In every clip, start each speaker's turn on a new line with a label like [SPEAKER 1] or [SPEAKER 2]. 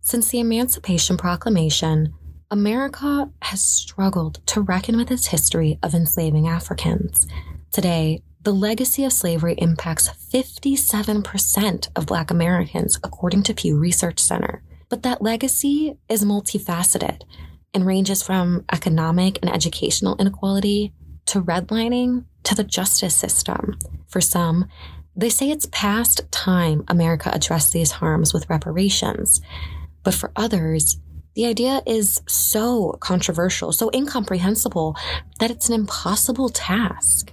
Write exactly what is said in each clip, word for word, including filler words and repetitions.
[SPEAKER 1] Since the Emancipation Proclamation, America has struggled to reckon with its history of enslaving Africans. Today, the legacy of slavery impacts fifty-seven percent of Black Americans, according to Pew Research Center. But that legacy is multifaceted and ranges from economic and educational inequality to redlining to the justice system. For some, they say it's past time America addressed these harms with reparations. But for others, the idea is so controversial, so incomprehensible, that it's an impossible task.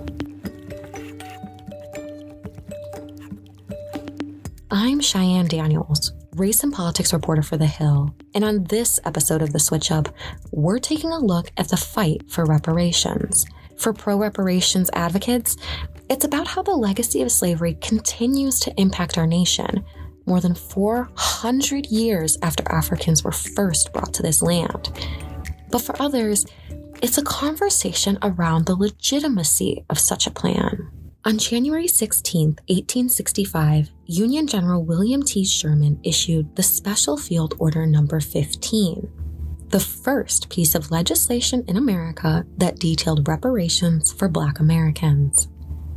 [SPEAKER 1] I'm Cheyenne Daniels, race and politics reporter for The Hill, and on this episode of The Switch Up, we're taking a look at the fight for reparations. For pro-reparations advocates, it's about how the legacy of slavery continues to impact our nation more than four hundred years after Africans were first brought to this land. But for others, it's a conversation around the legitimacy of such a plan. On January sixteenth, eighteen sixty-five, Union General William T. Sherman issued the Special Field Order Number fifteen, the first piece of legislation in America that detailed reparations for Black Americans.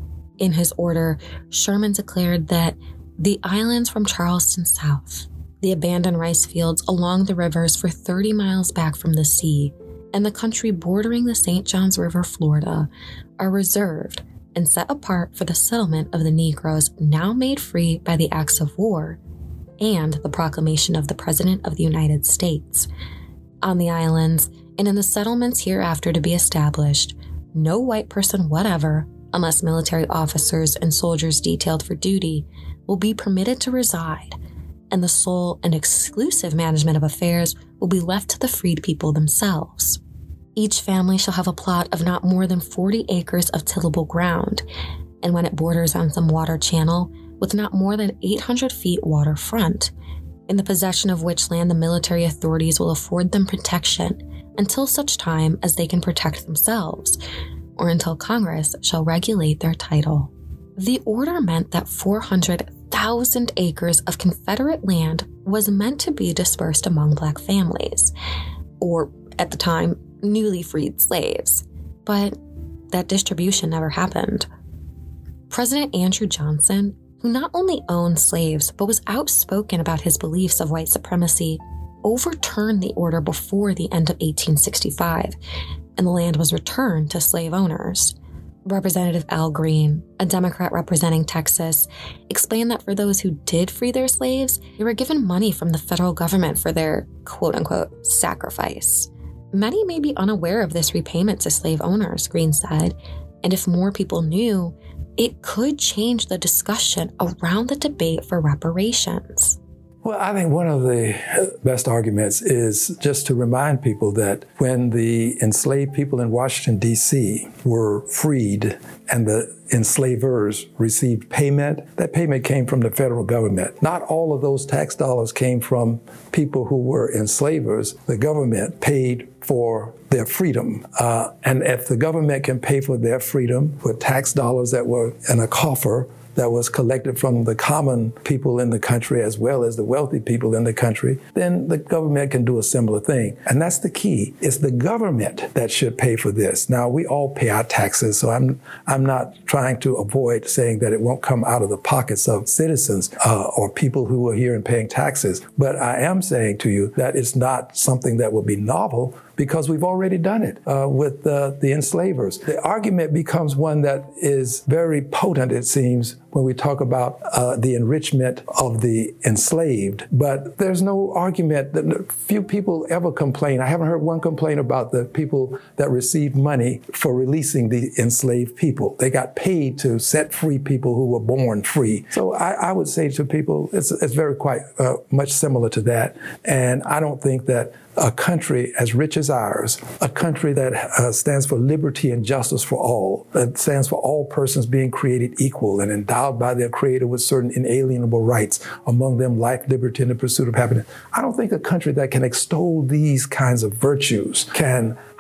[SPEAKER 1] In his order, Sherman declared that the islands from Charleston south, the abandoned rice fields along the rivers for thirty miles back from the sea, and the country bordering the Saint Johns River, Florida, are reserved and set apart for the settlement of the Negroes now made free by the acts of war and the proclamation of the President of the United States. On the islands and in the settlements hereafter to be established, no white person whatever, unless military officers and soldiers detailed for duty, will be permitted to reside, and the sole and exclusive management of affairs will be left to the freed people themselves. Each family shall have a plot of not more than forty acres of tillable ground, and when it borders on some water channel, with not more than eight hundred feet waterfront, in the possession of which land the military authorities will afford them protection until such time as they can protect themselves, or until Congress shall regulate their title. The order meant that four hundred thousand acres of Confederate land was meant to be dispersed among Black families, or at the time, newly freed slaves. But that distribution never happened. President Andrew Johnson, who not only owned slaves but was outspoken about his beliefs of white supremacy, overturned the order before the end of eighteen sixty-five, and the land was returned to slave owners. Representative Al Green, a Democrat representing Texas, explained that for those who did free their slaves, they were given money from the federal government for their quote-unquote sacrifice. Many may be unaware of this repayment to slave owners, Green said, and if more people knew, it could change the discussion around the debate for reparations.
[SPEAKER 2] Well, I think one of the best arguments is just to remind people that when the enslaved people in Washington, D C were freed and the enslavers received payment, that payment came from the federal government. Not all of those tax dollars came from people who were enslavers. The government paid for their freedom. Uh, and if the government can pay for their freedom with tax dollars that were in a coffer, that was collected from the common people in the country as well as the wealthy people in the country, then the government can do a similar thing. And that's the key. It's the government that should pay for this. Now, we all pay our taxes, so I'm I'm not trying to avoid saying that it won't come out of the pockets of citizens uh, or people who are here and paying taxes. But I am saying to you that it's not something that will be novel, because we've already done it uh, with uh, the enslavers. The argument becomes one that is very potent, it seems, when we talk about uh, the enrichment of the enslaved. But there's no argument that few people ever complain. I haven't heard one complaint about the people that received money for releasing the enslaved people. They got paid to set free people who were born free. So I, I would say to people, it's, it's very quite uh, much similar to that. And I don't think that a country as rich as ours, a country that uh, stands for liberty and justice for all, that stands for all persons being created equal and endowed by their Creator with certain inalienable rights, among them life, liberty, and the pursuit of happiness. I don't think a country that can extol these kinds of virtues can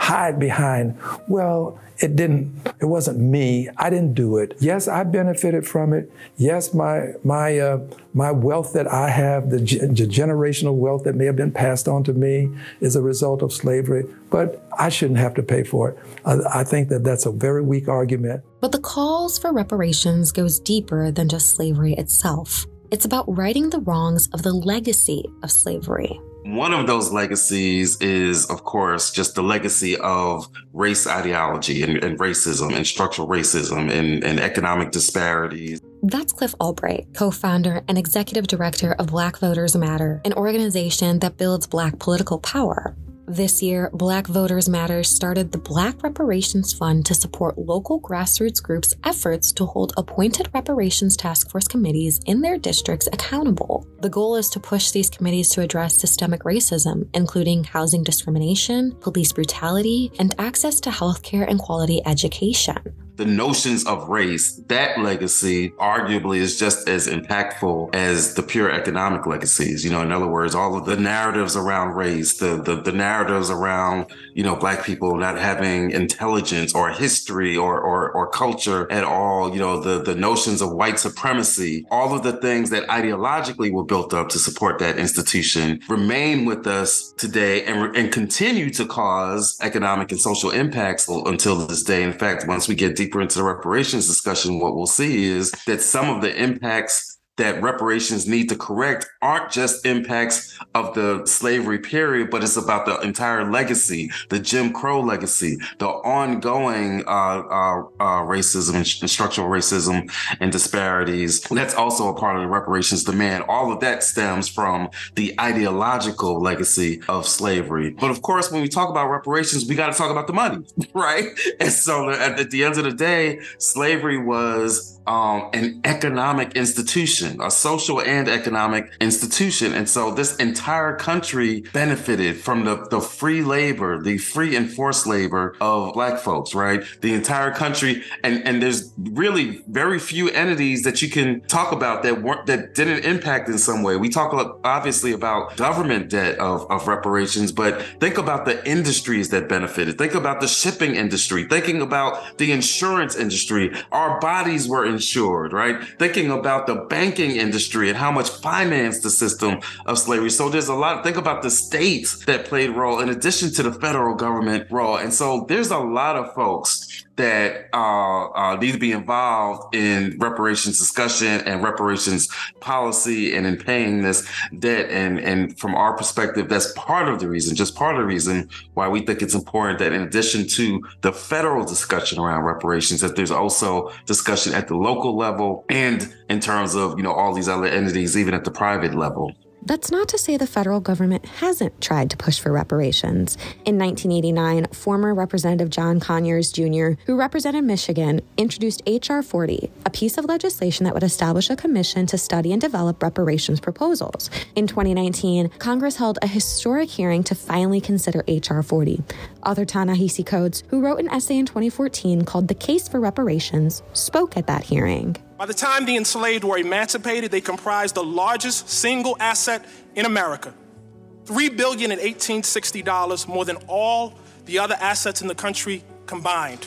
[SPEAKER 2] hide behind, well, it didn't, it wasn't me. I didn't do it. Yes, I benefited from it. Yes, my my uh, my wealth that I have, the, g- the generational wealth that may have been passed on to me is a result of slavery, but I shouldn't have to pay for it. I, I think that that's a very weak argument.
[SPEAKER 1] But the calls for reparations goes deeper than just slavery itself. It's about righting the wrongs of the legacy of slavery.
[SPEAKER 3] One of those legacies is, of course, just the legacy of race ideology and, and racism and structural racism and, and economic disparities.
[SPEAKER 1] That's Cliff Albright, co-founder and executive director of Black Voters Matter, an organization that builds Black political power. This year, Black Voters Matter started the Black Reparations Fund to support local grassroots groups' efforts to hold appointed reparations task force committees in their districts accountable. The goal is to push these committees to address systemic racism, including housing discrimination, police brutality, and access to healthcare and quality education.
[SPEAKER 3] The notions of race, that legacy arguably is just as impactful as the pure economic legacies. You know, in other words, all of the narratives around race, the, the, the narratives around, you know, Black people not having intelligence or history or, or, or culture at all, you know, the, the notions of white supremacy, all of the things that ideologically were built up to support that institution remain with us today and, and continue to cause economic and social impacts until this day. In fact, once we get deeper into the reparations discussion, what we'll see is that some of the impacts that reparations need to correct aren't just impacts of the slavery period, but it's about the entire legacy, the Jim Crow legacy, the ongoing uh, uh, uh, racism and structural racism and disparities. That's also a part of the reparations demand. All of that stems from the ideological legacy of slavery. But of course, when we talk about reparations, we got to talk about the money, right? And so at, at the end of the day, slavery was um, an economic institution, a social and economic institution. And so this entire country benefited from the, the free labor, the free and forced labor of Black folks, right? The entire country. And, and there's really very few entities that you can talk about that weren't, that didn't impact in some way. We talk obviously about government debt of, of reparations, but think about the industries that benefited. Think about the shipping industry, thinking about the insurance industry. Our bodies were insured, right? Thinking about the banking industry and how much finance the system of slavery. So there's a lot, think about the states that played a role in addition to the federal government role. And so there's a lot of folks that uh, uh, need to be involved in reparations discussion and reparations policy and in paying this debt. And, and from our perspective, that's part of the reason, just part of the reason why we think it's important that in addition to the federal discussion around reparations, that there's also discussion at the local level and in terms of, you know, all these other entities, even at the private level.
[SPEAKER 1] That's not to say the federal government hasn't tried to push for reparations. In nineteen eighty-nine, former Representative John Conyers Junior, who represented Michigan, introduced H R forty, a piece of legislation that would establish a commission to study and develop reparations proposals. In twenty nineteen, Congress held a historic hearing to finally consider H R forty. Author Ta-Nehisi Coates, who wrote an essay in twenty fourteen called The Case for Reparations, spoke at that hearing.
[SPEAKER 4] By the time the enslaved were emancipated, they comprised the largest single asset in America. three billion dollars in eighteen sixty dollars, more than all the other assets in the country combined.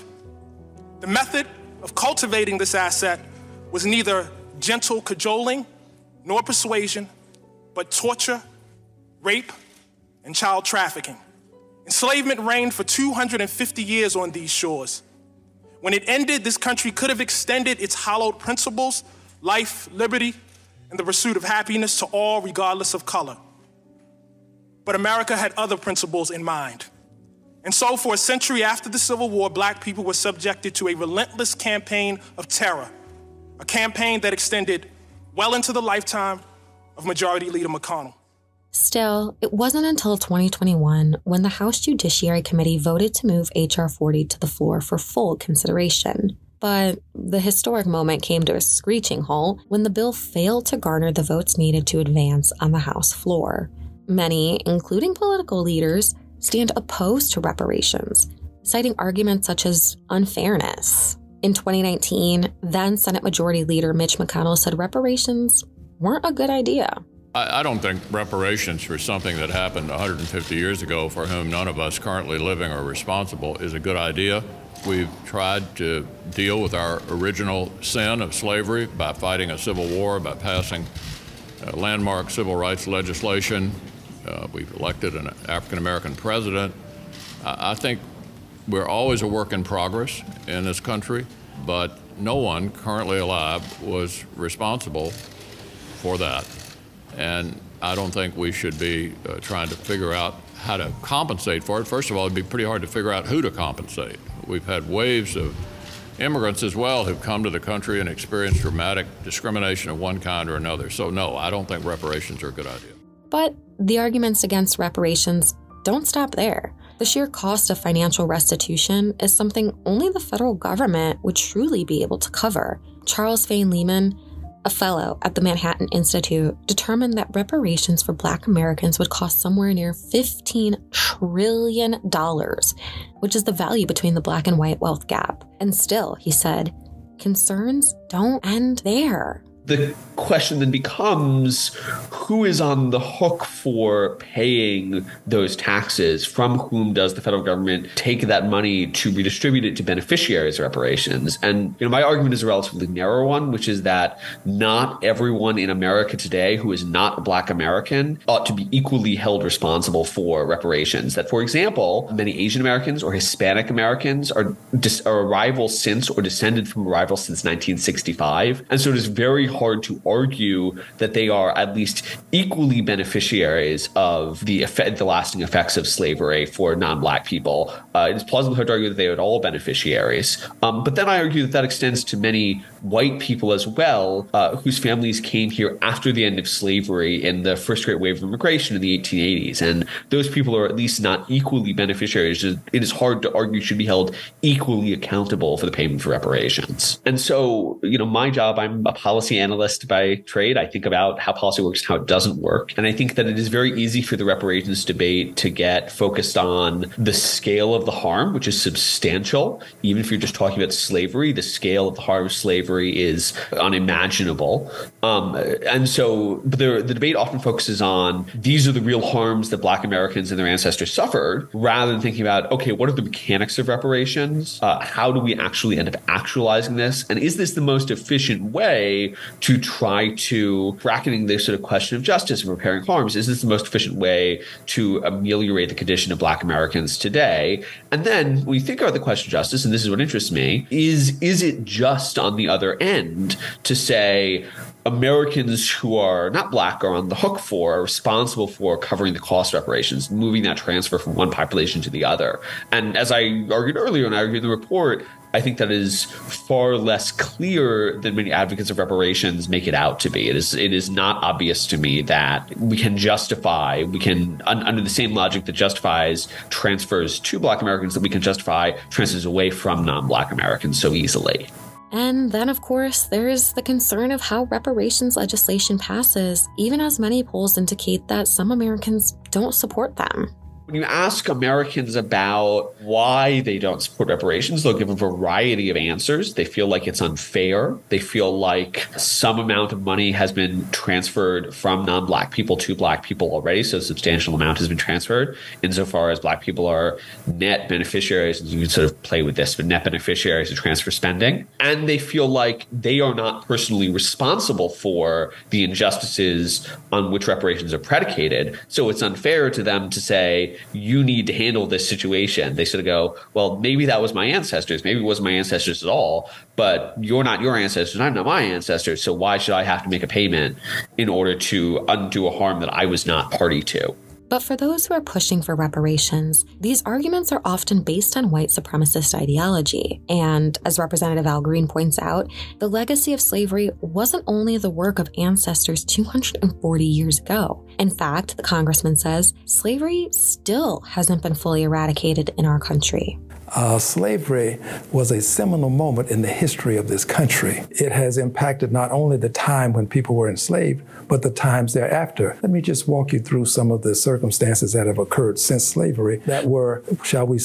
[SPEAKER 4] The method of cultivating this asset was neither gentle cajoling nor persuasion, but torture, rape, and child trafficking. Enslavement reigned for two hundred fifty years on these shores. When it ended, this country could have extended its hallowed principles, life, liberty, and the pursuit of happiness to all, regardless of color. But America had other principles in mind. And so for a century after the Civil War, Black people were subjected to a relentless campaign of terror, a campaign that extended well into the lifetime of Majority Leader McConnell.
[SPEAKER 1] Still, it wasn't until twenty twenty-one when the House Judiciary Committee voted to move H R forty to the floor for full consideration. But the historic moment came to a screeching halt when the bill failed to garner the votes needed to advance on the House floor. Many, including political leaders, stand opposed to reparations, citing arguments such as unfairness. In twenty nineteen, then Senate Majority Leader Mitch McConnell said reparations weren't a good idea.
[SPEAKER 5] I, I don't think reparations for something that happened one hundred fifty years ago for whom none of us currently living are responsible is a good idea. We've tried to deal with our original sin of slavery by fighting a civil war, by passing uh, landmark civil rights legislation. Uh, we've elected an African-American president. I, I think we're always a work in progress in this country, but no one currently alive was responsible for that. And I don't think we should be uh, trying to figure out how to compensate for it. First of all, it'd be pretty hard to figure out who to compensate. We've had waves of immigrants as well who've come to the country and experienced dramatic discrimination of one kind or another. So no, I don't think reparations are a good idea.
[SPEAKER 1] But the arguments against reparations don't stop there. The sheer cost of financial restitution is something only the federal government would truly be able to cover. Charles Fane Lehman, a fellow at the Manhattan Institute, determined that reparations for Black Americans would cost somewhere near fifteen trillion dollars, which is the value between the Black and white wealth gap. And still, he said, concerns don't end there.
[SPEAKER 6] The question then becomes, who is on the hook for paying those taxes? From whom does the federal government take that money to redistribute it to beneficiaries of reparations? And you know, my argument is a relatively narrow one, which is that not everyone in America today who is not a Black American ought to be equally held responsible for reparations. That, for example, many Asian Americans or Hispanic Americans are, dis- are arrivals since or descended from arrivals since nineteen sixty-five. And so it is very hard to argue that they are at least equally beneficiaries of the effect, the lasting effects of slavery for non-Black people. Uh, it is plausible to argue that they are all beneficiaries. Um, but then I argue that that extends to many white people as well, uh, whose families came here after the end of slavery in the first great wave of immigration in the eighteen eighties. And those people are at least not equally beneficiaries. It is hard to argue should be held equally accountable for the payment for reparations. And so, you know, my job, I'm a policy analyst by trade. I think about how policy works and how it doesn't work. And I think that it is very easy for the reparations debate to get focused on the scale of the harm, which is substantial. Even if you're just talking about slavery, the scale of the harm of slavery is unimaginable. Um, and so but the, the debate often focuses on these are the real harms that Black Americans and their ancestors suffered, rather than thinking about, okay, what are the mechanics of reparations? Uh, how do we actually end up actualizing this? And is this the most efficient way to try to, bracketing this sort of question of justice and repairing harms, is this the most efficient way to ameliorate the condition of Black Americans today? And then when you think about the question of justice, and this is what interests me, is, is it just on the other end to say Americans who are not Black are on the hook for, are responsible for covering the cost of reparations, moving that transfer from one population to the other? And as I argued earlier, and I argued in the report, I think that is far less clear than many advocates of reparations make it out to be. It is it is not obvious to me that we can justify, we can, un, under the same logic that justifies transfers to Black Americans, that we can justify transfers away from non-Black Americans so easily.
[SPEAKER 1] And then, of course, there's the concern of how reparations legislation passes, even as many polls indicate that some Americans don't support them.
[SPEAKER 6] When you ask Americans about why they don't support reparations, they'll give a variety of answers. They feel like it's unfair. They feel like some amount of money has been transferred from non-Black people to Black people already, so a substantial amount has been transferred. Insofar as Black people are net beneficiaries, and you can sort of play with this, but net beneficiaries of transfer spending. And they feel like they are not personally responsible for the injustices on which reparations are predicated. So it's unfair to them to say, you need to handle this situation. They sort of go, well, maybe that was my ancestors. Maybe it wasn't my ancestors at all, but you're not your ancestors. I'm not my ancestors. So why should I have to make a payment in order to undo a harm that I was not party to?
[SPEAKER 1] But for those who are pushing for reparations, these arguments are often based on white supremacist ideology. And as Representative Al Green points out, the legacy of slavery wasn't only the work of ancestors two hundred forty years ago. In fact, the congressman says, slavery still hasn't been fully eradicated in our country.
[SPEAKER 2] Uh, slavery was a seminal moment in the history of this country. It has impacted not only the time when people were enslaved, but the times thereafter. Let me just walk you through some of the circumstances that have occurred since slavery that were, shall we say,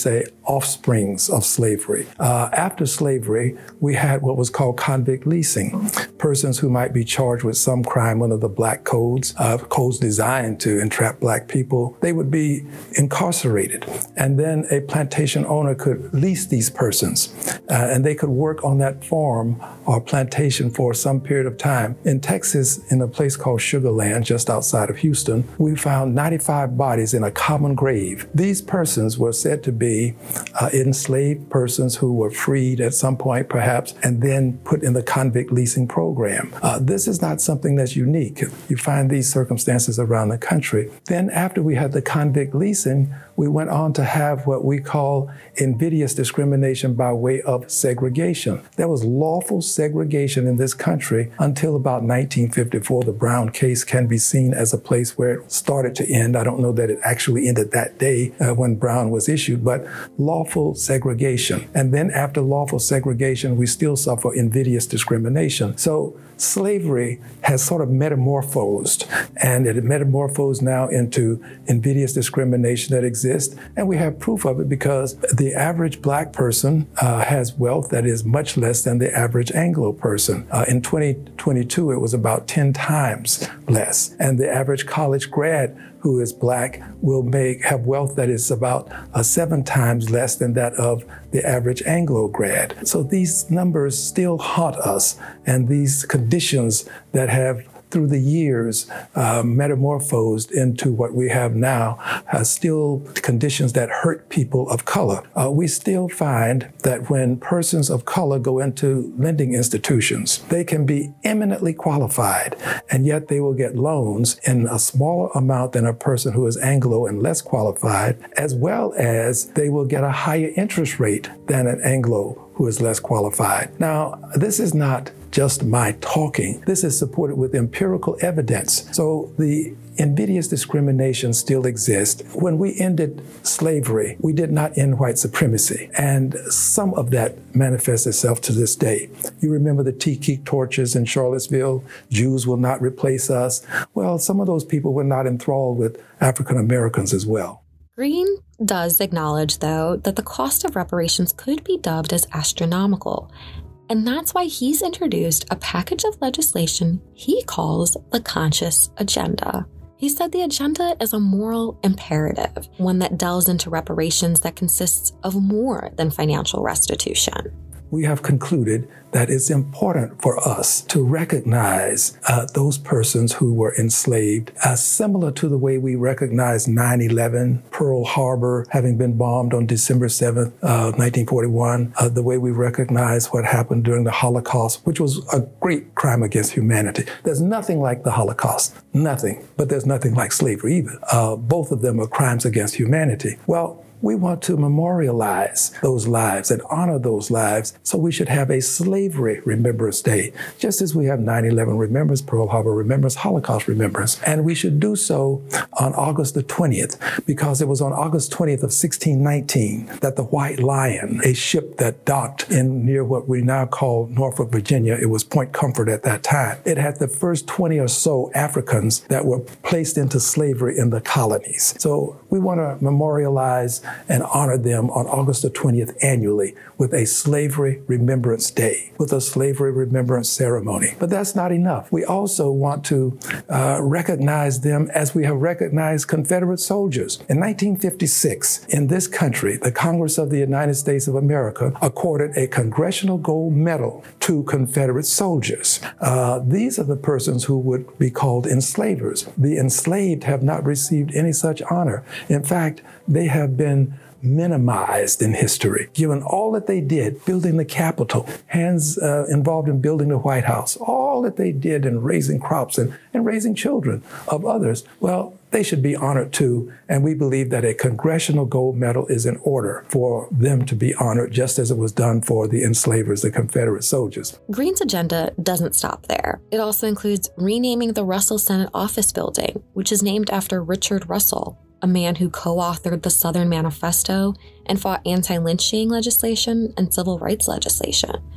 [SPEAKER 2] offsprings of slavery. Uh, after slavery, we had what was called convict leasing. Persons who might be charged with some crime under the black codes, uh, codes designed to entrap black people, they would be incarcerated. And then a plantation owner could lease these persons, uh, and they could work on that farm or plantation for some period of time. In Texas, in a place called Sugar Land, just outside of Houston, we found ninety-five bodies in a common grave. These persons were said to be uh, enslaved persons who were freed at some point, perhaps, and then put in the convict leasing program. Uh, this is not something that's unique. You find these circumstances around the country. Then after we had the convict leasing, we went on to have what we call invidious discrimination by way of segregation. There was lawful segregation in this country until about nineteen fifty-four. The Brown case can be seen as a place where it started to end. I don't know that it actually ended that day uh, when Brown was issued, but lawful segregation. And then after lawful segregation, we still suffer invidious discrimination. So slavery has sort of metamorphosed, and it metamorphosed now into invidious discrimination that exists. And we have proof of it because the average black person uh, has wealth that is much less than the average Anglo person. Uh, in twenty twenty-two, it was about ten times less. And the average college grad who is black will make have wealth that is about uh, seven times less than that of the average Anglo grad. So these numbers still haunt us, and these conditions that have through the years uh, metamorphosed into what we have now are still conditions that hurt people of color. Uh, we still find that when persons of color go into lending institutions, they can be eminently qualified, and yet they will get loans in a smaller amount than a person who is Anglo and less qualified, as well as they will get a higher interest rate than an Anglo who is less qualified. Now, this is not just my talking. This is supported with empirical evidence. So the invidious discrimination still exists. When we ended slavery, we did not end white supremacy. And some of that manifests itself to this day. You remember the Tikik torches in Charlottesville? Jews will not replace us. Well, some of those people were not enthralled with African Americans as well.
[SPEAKER 1] Green does acknowledge, though, that the cost of reparations could be dubbed as astronomical. And that's why he's introduced a package of legislation he calls the Conscious Agenda. He said the agenda is a moral imperative, one that delves into reparations that consists of more than financial restitution.
[SPEAKER 2] We have concluded that it's important for us to recognize uh, those persons who were enslaved, uh, similar to the way we recognize nine eleven, Pearl Harbor having been bombed on December seventh, uh, nineteen forty-one, uh, the way we recognize what happened during the Holocaust, which was a great crime against humanity. There's nothing like the Holocaust, nothing, but there's nothing like slavery either. Uh, both of them are crimes against humanity. Well, we want to memorialize those lives and honor those lives, so we should have a Slavery Remembrance Day, just as we have nine eleven Remembrance, Pearl Harbor Remembrance, Holocaust Remembrance. And we should do so on August the twentieth, because it was on August twentieth of sixteen nineteen that the White Lion, a ship that docked in near what we now call Norfolk, Virginia, it was Point Comfort at that time, it had the first twenty or so Africans that were placed into slavery in the colonies. So we want to memorialize and honor them on August the twentieth annually with a Slavery Remembrance Day, with a Slavery Remembrance Ceremony. But that's not enough. We also want to uh, recognize them as we have recognized Confederate soldiers. In nineteen fifty-six, in this country, the Congress of the United States of America accorded a Congressional Gold Medal to Confederate soldiers. Uh, these are the persons who would be called enslavers. The enslaved have not received any such honor. In fact, they have been minimized in history, given all that they did, building the Capitol, hands uh, involved in building the White House, all that they did in raising crops and, and raising children of others. Well, they should be honored too, and we believe that a Congressional Gold Medal is in order for them to be honored, just as it was done for the enslavers, the Confederate soldiers.
[SPEAKER 1] Green's agenda doesn't stop there. It also includes renaming the Russell Senate Office Building, which is named after Richard Russell, a man who co-authored the Southern Manifesto and fought anti-lynching legislation and civil rights legislation.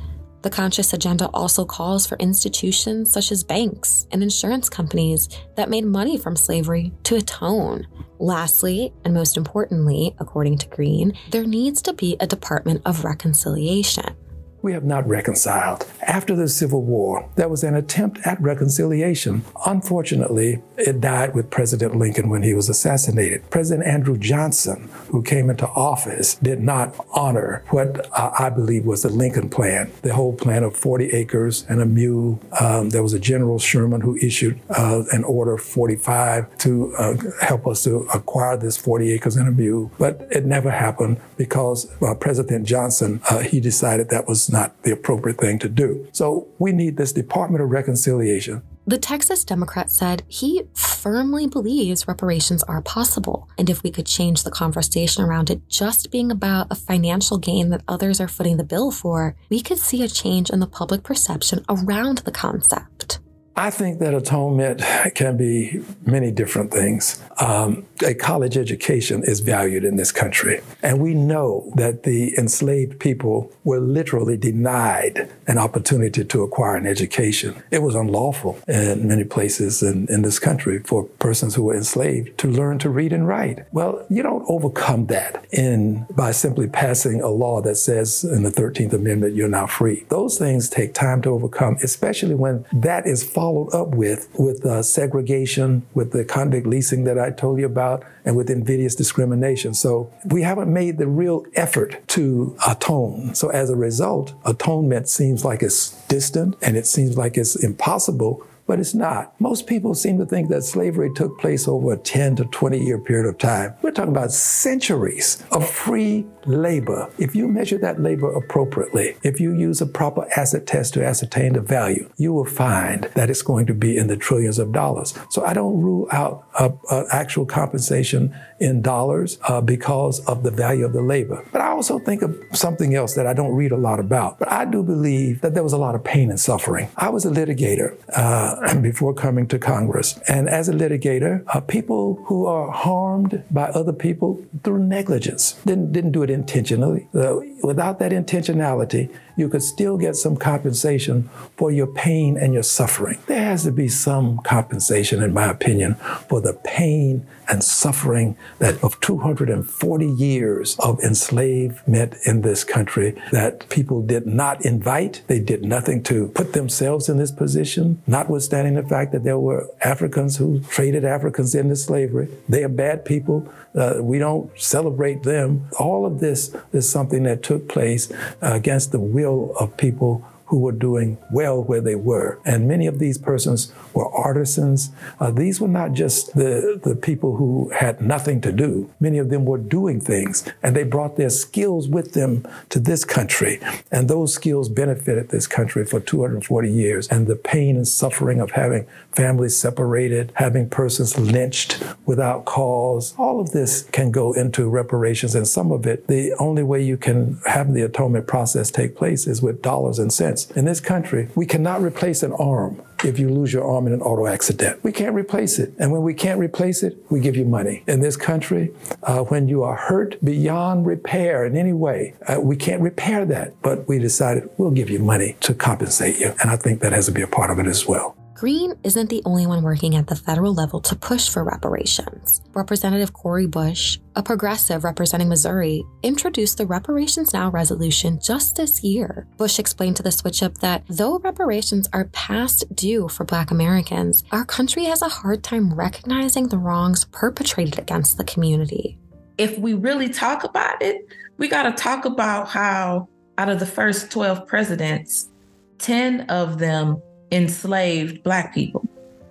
[SPEAKER 1] The conscious agenda also calls for institutions such as banks and insurance companies that made money from slavery to atone. Lastly, and most importantly, according to Green, there needs to be a Department of Reconciliation.
[SPEAKER 2] We have not reconciled. After the Civil War, there was an attempt at reconciliation. Unfortunately, it died with President Lincoln when he was assassinated. President Andrew Johnson, who came into office, did not honor what uh, I believe was the Lincoln Plan, the whole plan of forty acres and a mule. Um, there was a General Sherman who issued uh, an order forty-five to uh, help us to acquire this forty acres and a mule. But it never happened because uh, President Johnson, uh, he decided that was not the appropriate thing to do. So we need this Department of Reconciliation.
[SPEAKER 1] The Texas Democrat said he firmly believes reparations are possible. And if we could change the conversation around it just being about a financial gain that others are footing the bill for, we could see a change in the public perception around the concept.
[SPEAKER 2] I think that atonement can be many different things. Um, a college education is valued in this country. And we know that the enslaved people were literally denied an opportunity to acquire an education. It was unlawful in many places in, in this country for persons who were enslaved to learn to read and write. Well, you don't overcome that in by simply passing a law that says in the thirteenth Amendment, you're now free. Those things take time to overcome, especially when that is followed followed up with, with uh, segregation, with the convict leasing that I told you about, and with invidious discrimination. So we haven't made the real effort to atone. So as a result, atonement seems like it's distant and it seems like it's impossible, but it's not. Most people seem to think that slavery took place over a ten to twenty year period of time. We're talking about centuries of free labor. If you measure that labor appropriately, if you use a proper asset test to ascertain the value, you will find that it's going to be in the trillions of dollars. So I don't rule out uh, uh, actual compensation in dollars uh, because of the value of the labor. But I also think of something else that I don't read a lot about. But I do believe that there was a lot of pain and suffering. I was a litigator uh, before coming to Congress. And as a litigator, uh, people who are harmed by other people through negligence didn't, didn't do it intentionally. Uh, without that intentionality, you could still get some compensation for your pain and your suffering. There has to be some compensation, in my opinion, for the pain and suffering that of two hundred forty years of enslavement in this country that people did not invite. They did nothing to put themselves in this position, notwithstanding the fact that there were Africans who traded Africans into slavery. They are bad people. Uh, we don't celebrate them. All of this is something that took place uh, against the will of people who were doing well where they were. And many of these persons were artisans. Uh, these were not just the, the people who had nothing to do. Many of them were doing things, and they brought their skills with them to this country. And those skills benefited this country for two hundred forty years. And the pain and suffering of having families separated, having persons lynched without cause, all of this can go into reparations. And some of it, the only way you can have the atonement process take place is with dollars and cents. In this country, we cannot replace an arm if you lose your arm in an auto accident. We can't replace it. And when we can't replace it, we give you money. In this country, uh, when you are hurt beyond repair in any way, uh, we can't repair that. But we decided we'll give you money to compensate you. And I think that has to be a part of it as well.
[SPEAKER 1] Green isn't the only one working at the federal level to push for reparations. Representative Cori Bush, a progressive representing Missouri, introduced the Reparations Now resolution just this year. Bush explained to the Switch Up that though reparations are past due for Black Americans, our country has a hard time recognizing the wrongs perpetrated against the community.
[SPEAKER 7] If we really talk about it, we got to talk about how out of the first twelve presidents, ten of them enslaved Black people.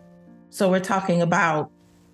[SPEAKER 7] So we're talking about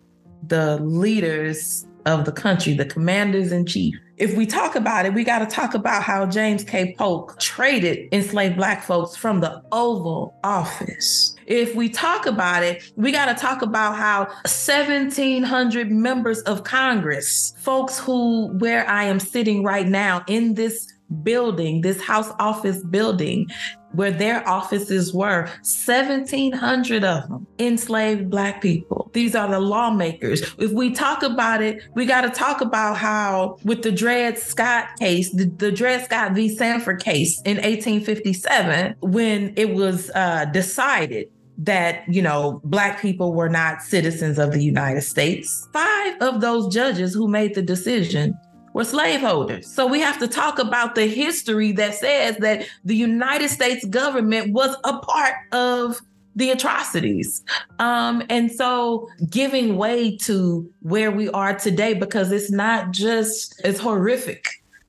[SPEAKER 7] the leaders of the country, the commanders in chief. If we talk about it, we got to talk about how James K. Polk traded enslaved Black folks from the Oval Office. If we talk about it, we got to talk about how seventeen hundred members of Congress, folks who, where I am sitting right now in this building, this House office building, where their offices were, seventeen hundred of them enslaved Black people. These are the lawmakers. If we talk about it, we got to talk about how with the Dred Scott case, the, the Dred Scott v. Sanford case in eighteen fifty-seven, when it was uh, decided that, you know, Black people were not citizens of the United States, five of those judges who made the decision were slaveholders. So we have to talk about the history that says that the United States government was a part of the atrocities. Um, and so giving way to where we are today, because it's not just as horrific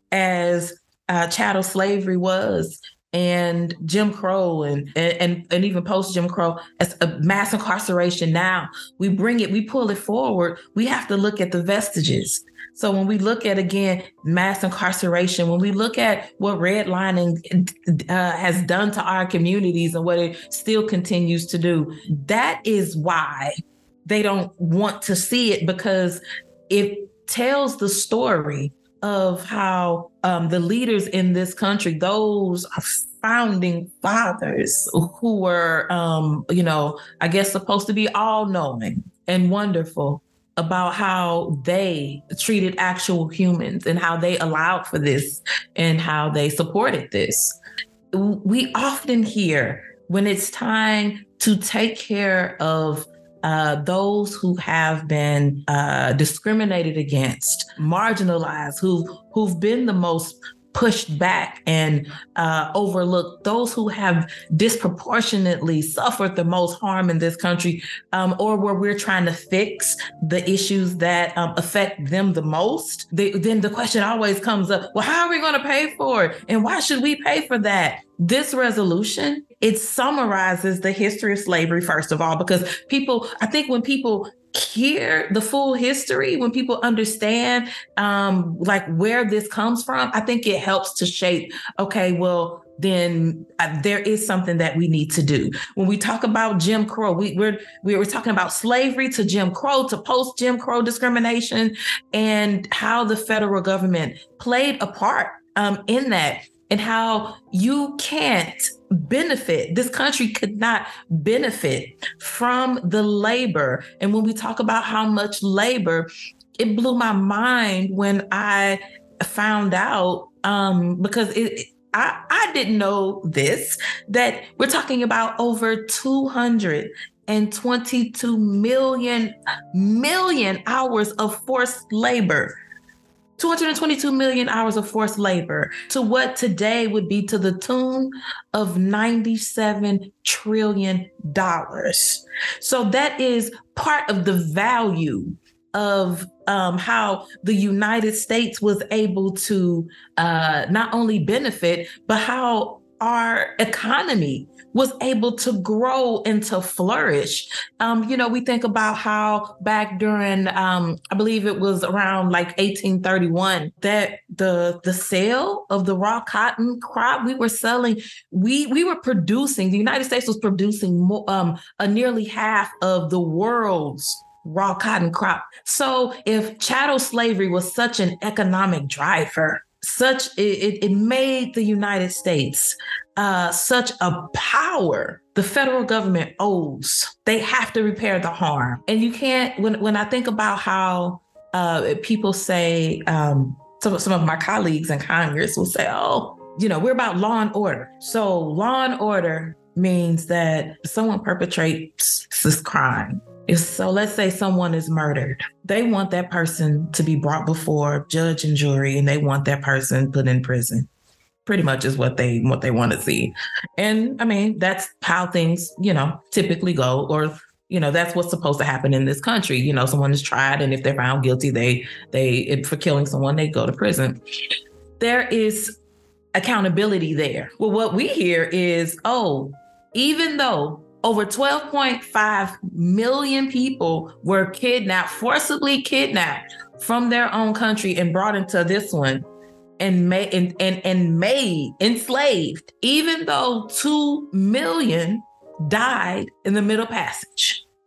[SPEAKER 7] as uh, chattel slavery was, and Jim Crow and, and, and even post Jim Crow, as a mass incarceration now, we bring it, we pull it forward, we have to look at the vestiges. So when we look at, again, mass incarceration, when we look at what redlining uh, has done to our communities and what it still continues to do, that is why they don't want to see it, because it tells the story of how um, the leaders in this country, those founding fathers who were, um, you know, I guess supposed to be all-knowing and wonderful, about how they treated actual humans and how they allowed for this and how they supported this. We often hear when it's time to take care of uh, those who have been uh, discriminated against, marginalized, who, who've been the most pushed back and uh, overlooked, those who have disproportionately suffered the most harm in this country, um, or where we're trying to fix the issues that um, affect them the most, they, then the question always comes up, well, how are we going to pay for it? And why should we pay for that? This resolution, it summarizes the history of slavery, first of all, because people, I think when people hear the full history, when people understand um, like where this comes from, I think it helps to shape, okay, well, then uh, there is something that we need to do. When we talk about Jim Crow, we, we're, we were talking about slavery to Jim Crow, to post-Jim Crow discrimination, and how the federal government played a part um, in that, and how you can't benefit, this country could not benefit from the labor. And when we talk about how much labor, it blew my mind when I found out, um, because it, I, I didn't know this, that we're talking about over two hundred twenty-two million, million hours of forced labor. two hundred twenty-two million hours of forced labor to what today would be to the tune of ninety-seven trillion dollars. So that is part of the value of um, how the United States was able to uh, not only benefit, but how our economy was able to grow and to flourish. Um, you know, we think about how back during, um, I believe it was around like eighteen thirty-one, that the the sale of the raw cotton crop, we were selling, we we were producing, the United States was producing more, um, a nearly half of the world's raw cotton crop. So if chattel slavery was such an economic driver, such it, it made the United States uh, such a power, the federal government owes. They have to repair the harm. And you can't, when, when I think about how uh, people say, um, some, some of my colleagues in Congress will say, oh, you know, we're about law and order. So law and order means that someone perpetrates this crime. So let's say someone is murdered. They want that person to be brought before judge and jury, and they want that person put in prison. Pretty much is what they what they want to see. And I mean, that's how things, you know, typically go, or, you know, that's what's supposed to happen in this country. You know, someone is tried, and if they're found guilty, they they for killing someone, they go to prison. There is accountability there. Well, what we hear is, oh, even though over twelve point five million people were kidnapped, forcibly kidnapped from their own country and brought into this one and made and, and, and made enslaved, even though two million died in the Middle Passage.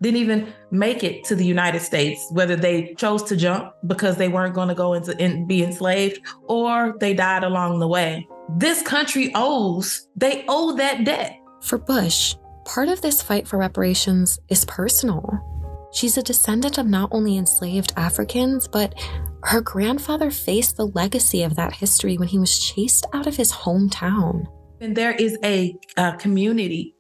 [SPEAKER 7] didn't even make it to the United States, whether they chose to jump because they weren't going to go into and be enslaved, or they died along the way. This country owes, they owe that debt.
[SPEAKER 1] For Bush, part of this fight for reparations is personal. She's a descendant of not only enslaved Africans, but her grandfather faced the legacy of that history when he was chased out of his hometown.
[SPEAKER 7] And there is a, a community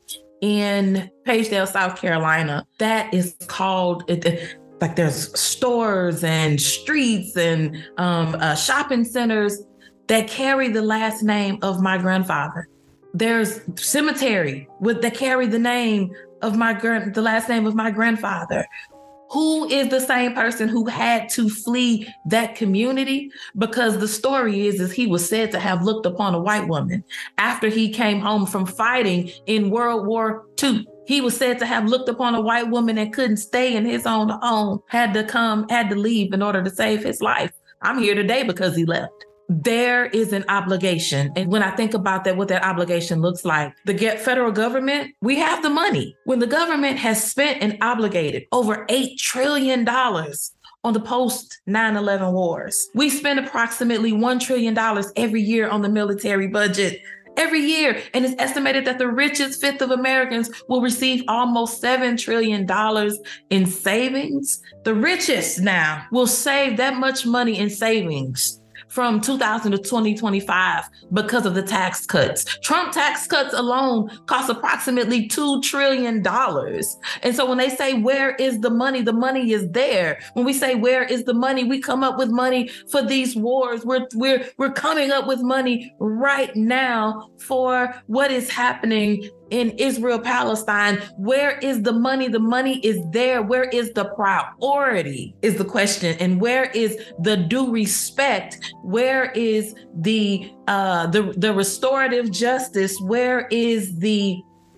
[SPEAKER 7] in Pagedale, South Carolina, that is called, it, like there's stores and streets and um, uh, shopping centers that carry the last name of my grandfather. There's cemetery with that carry the name of my grand, the last name of my grandfather, who is the same person who had to flee that community, because the story is, is he was said to have looked upon a white woman after he came home from fighting in World War Two. He was said to have looked upon a white woman and couldn't stay in his own home, had to come, had to leave in order to save his life. I'm here today because he left. There is an obligation. And when I think about that, what that obligation looks like, the federal government, we have the money. When the government has spent and obligated over eight trillion dollars on the post nine eleven wars, we spend approximately one trillion dollars every year on the military budget. Every year. And it's estimated that the richest fifth of Americans will receive almost seven trillion dollars in savings. The richest now will save that much money in savings from two thousand to twenty twenty-five because of the tax cuts. Trump tax cuts alone cost approximately two trillion dollars. And so when they say, where is the money? The money is there. When we say, where is the money? We come up with money for these wars. We're, we're, we're coming up with money right now for what is happening in Israel, Palestine. Where is the money? The money is there. Where is the priority is the question. And where is the due respect? Where is the uh, the, the restorative justice? Where is the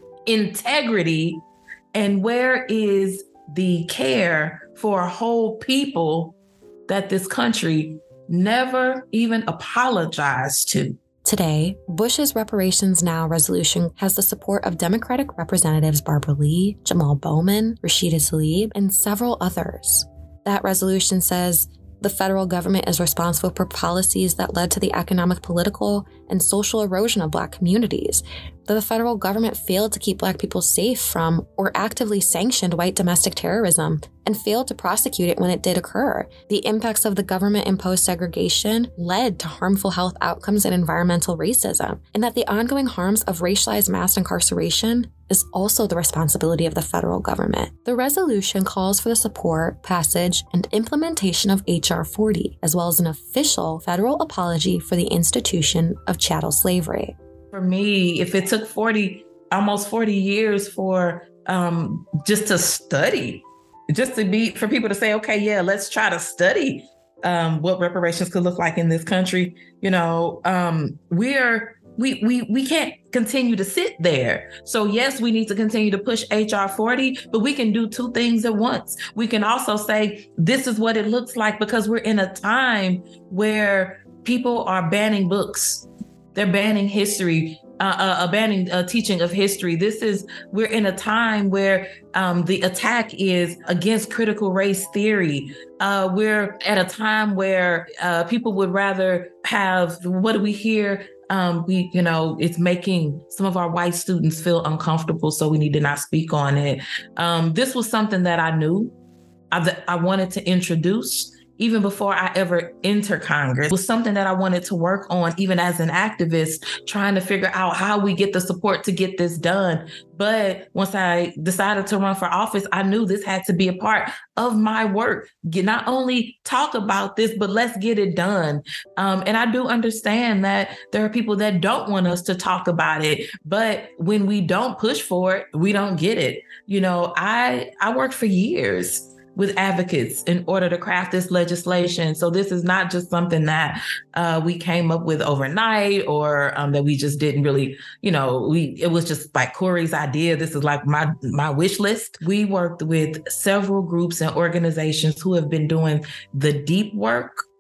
[SPEAKER 7] integrity? And where is the care for a whole people that this country never even apologized to?
[SPEAKER 1] Today, Bush's Reparations Now resolution has the support of Democratic Representatives Barbara Lee, Jamal Bowman, Rashida Tlaib, and several others. That resolution says the federal government is responsible for policies that led to the economic, political, and social erosion of Black communities, that the federal government failed to keep Black people safe from or actively sanctioned white domestic terrorism and failed to prosecute it when it did occur. The impacts of the government-imposed segregation led to harmful health outcomes and environmental racism, and that the ongoing harms of racialized mass incarceration is also the responsibility of the federal government. The resolution calls for the support, passage, and implementation of H R forty, as well as an official federal apology for the institution of chattel slavery.
[SPEAKER 7] For me, if it took forty, almost forty years for um, just to study, just to be, for people to say, okay, yeah, let's try to study um, what reparations could look like in this country. You know, um, we're, we, we, we can't continue to sit there. So yes, we need to continue to push H R forty, but we can do two things at once. We can also say, this is what it looks like, because we're in a time where people are banning books. They're banning history, uh, uh, banning uh, teaching of history. This is, we're in a time where um, the attack is against critical race theory. Uh, we're at a time where uh, people would rather have, what do we hear? Um, we, you know, it's making some of our white students feel uncomfortable, so we need to not speak on it. Um, this was something that I knew I, that I wanted to introduce. Even before I ever entered Congress, it was something that I wanted to work on, even as an activist, trying to figure out how we get the support to get this done. But once I decided to run for office, I knew this had to be a part of my work. Get, not only talk about this, but let's get it done. Um, and I do understand that there are people that don't want us to talk about it. But when we don't push for it, we don't get it. You know, I I worked for years with advocates in order to craft this legislation. So this is not just something that uh, we came up with overnight, or um, that we just didn't really, you know, we it was just like Corey's idea. This is like my my wish list. We worked with several groups and organizations who have been doing the deep work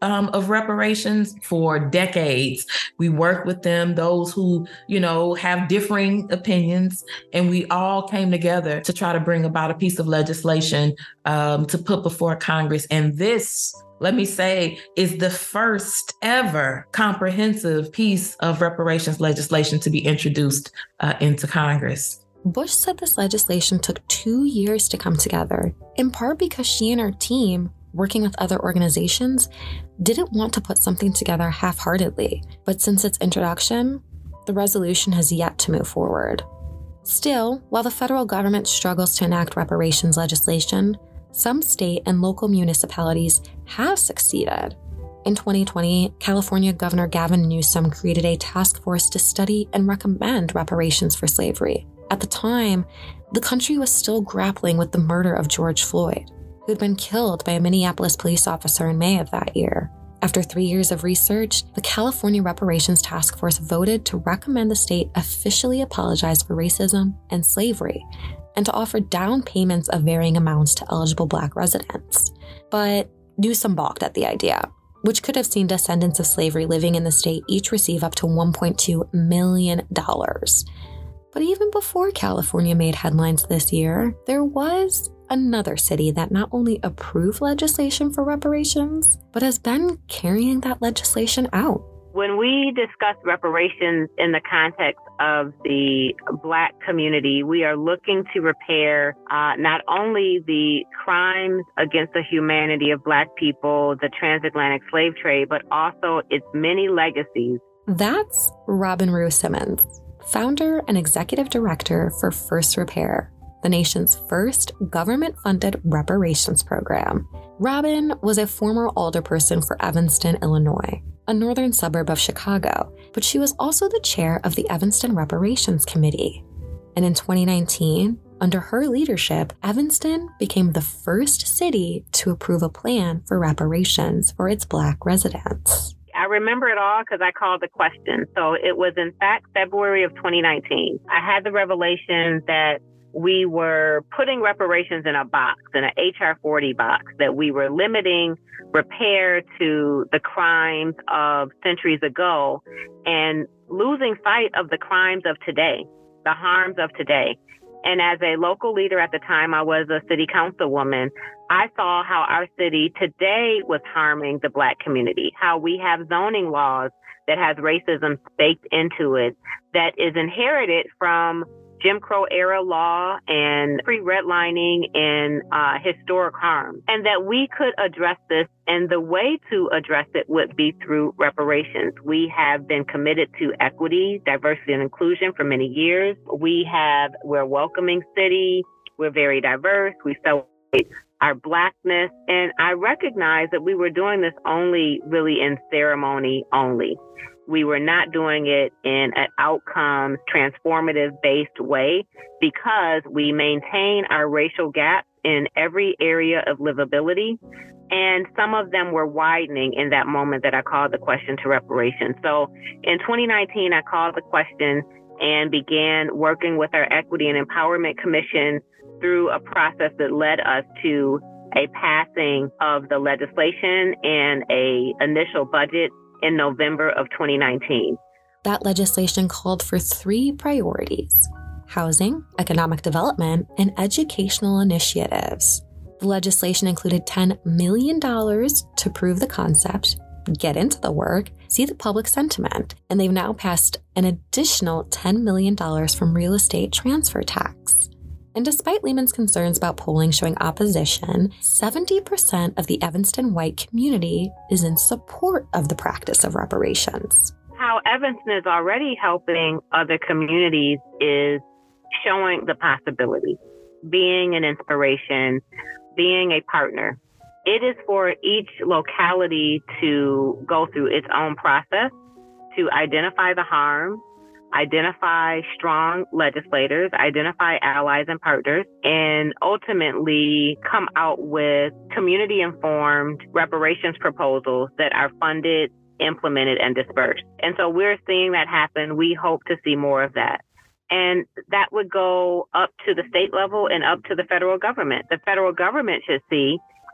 [SPEAKER 7] um, of reparations for decades. We work with them, those who, you know, have differing opinions, and we all came together to try to bring about a piece of legislation um, to put before Congress. And this, let me say, is the first ever comprehensive piece of reparations legislation to be introduced uh, into Congress.
[SPEAKER 1] Bush said this legislation took two years to come together, in part because she and her team, working with other organizations, didn't want to put something together half-heartedly. But since its introduction, the resolution has yet to move forward. Still, while the federal government struggles to enact reparations legislation, some state and local municipalities have succeeded. In twenty twenty, California Governor Gavin Newsom created a task force to study and recommend reparations for slavery. At the time, the country was still grappling with the murder of George Floyd, who had been killed by a Minneapolis police officer in May of that year. After three years of research, the California Reparations Task Force voted to recommend the state officially apologize for racism and slavery, and to offer down payments of varying amounts to eligible Black residents. But Newsom balked at the idea, which could have seen descendants of slavery living in the state each receive up to one point two million dollars. But even before California made headlines this year, there was another city that not only approved legislation for reparations, but has been carrying that legislation out.
[SPEAKER 8] When we discuss reparations in the context of the Black community, we are looking to repair uh, not only the crimes against the humanity of Black people, the transatlantic slave trade, but also its many legacies.
[SPEAKER 1] That's Robin Rue Simmons, founder and executive director for First Repair, the nation's first government-funded reparations program. Robin was a former alderperson for Evanston, Illinois, a northern suburb of Chicago, but she was also the chair of the Evanston Reparations Committee. And in twenty nineteen, under her leadership, Evanston became the first city to approve a plan for reparations for its Black residents.
[SPEAKER 8] I remember it all because I called the question. So it was, in fact, February of twenty nineteen. I had the revelation that we were putting reparations in a box, in an H R forty box, that we were limiting repair to the crimes of centuries ago and losing sight of the crimes of today, the harms of today. And as a local leader at the time, I was a city councilwoman, I saw how our city today was harming the Black community, how we have zoning laws that has racism baked into it, that is inherited from Jim Crow era law and pre-redlining and uh, historic harm, and that we could address this. And the way to address it would be through reparations. We have been committed to equity, diversity, and inclusion for many years. We have, we're a welcoming city. We're very diverse. We celebrate our Blackness. And I recognize that we were doing this only really in ceremony only. We were not doing it in an outcomes transformative based way because we maintain our racial gaps in every area of livability. And some of them were widening in that moment that I called the question to reparations. So in twenty nineteen, I called the question and began working with our Equity and Empowerment Commission through a process that led us to a passing of the legislation and a initial budget in November of twenty nineteen.
[SPEAKER 1] That legislation called for three priorities: housing, economic development, and educational initiatives. The legislation included ten million dollars to prove the concept, get into the work, see the public sentiment, and they've now passed an additional ten million dollars from real estate transfer tax. And despite Lehman's concerns about polling showing opposition, seventy percent of the Evanston white community is in support of the practice of reparations.
[SPEAKER 8] How Evanston is already helping other communities is showing the possibility, being an inspiration, being a partner. It is for each locality to go through its own process to identify the harm, identify strong legislators, identify allies and partners, and ultimately come out with community-informed reparations proposals that are funded, implemented, and dispersed. And so we're seeing that happen. We hope to see more of that. And that would go up to the state level and up to the federal government. The federal government should see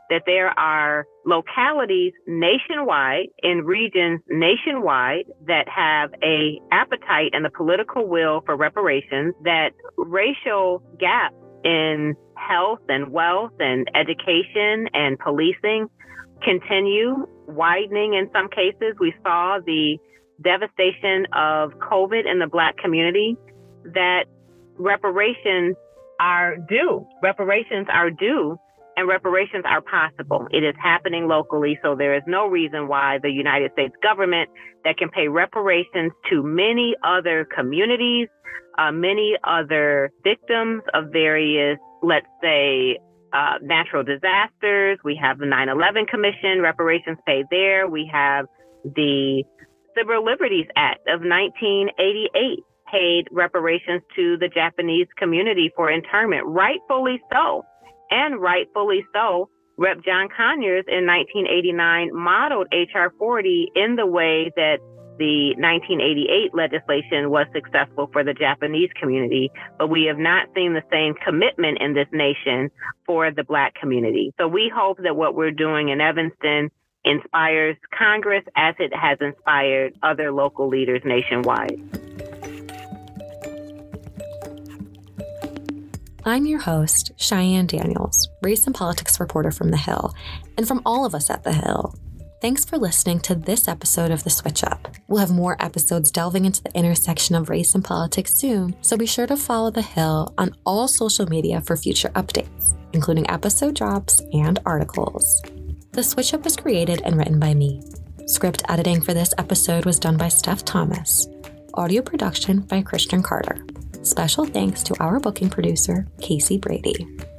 [SPEAKER 8] that there are localities nationwide, in regions nationwide, that have a appetite and the political will for reparations, that racial gaps in health and wealth and education and policing continue widening in some cases. We saw the devastation of COVID in the Black community, that reparations are due. Reparations are due, and reparations are possible. It is happening locally, so there is no reason why the United States government that can pay reparations to many other communities, uh, many other victims of various, let's say, uh, natural disasters. We have the nine eleven Commission, reparations paid there. We have the Civil Liberties Act of nineteen eighty-eight, paid reparations to the Japanese community for internment, rightfully so. And rightfully so, Representative John Conyers in nineteen eighty-nine modeled H R forty in the way that the nineteen eighty-eight legislation was successful for the Japanese community, but we have not seen the same commitment in this nation for the Black community. So we hope that what we're doing in Evanston inspires Congress as it has inspired other local leaders nationwide.
[SPEAKER 1] I'm your host, Cheyenne Daniels, race and politics reporter from The Hill, and from all of us at The Hill. Thanks for listening to this episode of The Switch Up. We'll have more episodes delving into the intersection of race and politics soon, so be sure to follow The Hill on all social media for future updates, including episode drops and articles. The Switch Up was created and written by me. Script editing for this episode was done by Steph Thomas. Audio production by Christian Carter. Special thanks to our booking producer, Casey Brady.